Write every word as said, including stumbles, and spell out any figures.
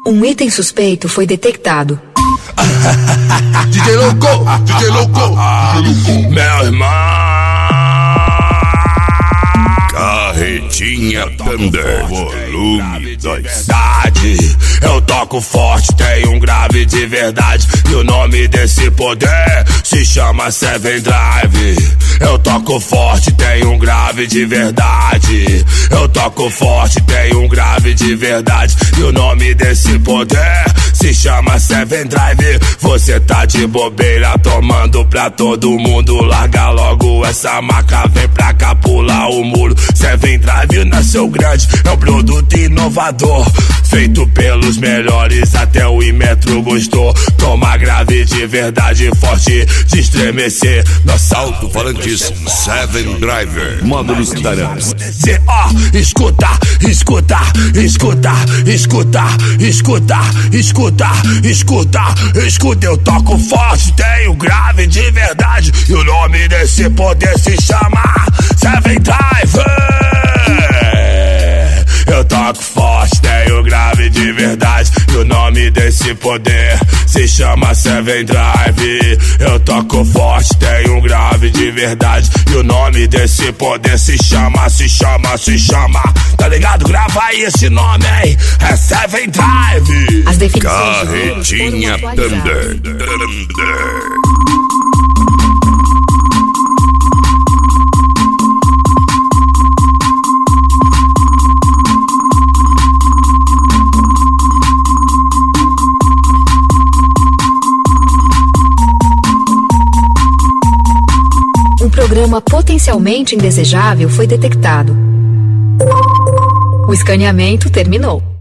Um item suspeito foi detectado. D J Louco, D J Louco, meu irmão. Carretinha Thunder, volume dois. Eu toco forte, tenho um grave de verdade. E o nome desse poder se chama Seven Drive. Eu toco forte, tenho um grave de verdade. Eu toco forte, tenho um grave de verdade. E o nome desse poder se chama Seven Drive. Você tá de bobeira tomando pra todo mundo. Larga logo essa maca, vem pra cá pular o muro. Seven Drive nasceu grande, é um produto inovador, feito pelos melhores, até o Imetro gostou. Toma grave de verdade, forte de estremecer. Nossa alto-falantes Seven Driver, módulos Tarantes. Cê, ó, escuta, escuta, escuta, escuta, escuta, escuta, escuta, escuta. Eu toco forte, tenho grave de verdade. E o nome desse poder se chama Seven Driver. Eu toco forte, tenho grave de verdade. E o nome desse poder se chama Seven Drive. Eu toco forte, tenho grave de verdade. E o nome desse poder se chama, se chama, se chama. Tá ligado? Grava aí esse nome, hein? É Seven Drive. As definições Carretinha Thunder. Um programa potencialmente indesejável foi detectado. O escaneamento terminou.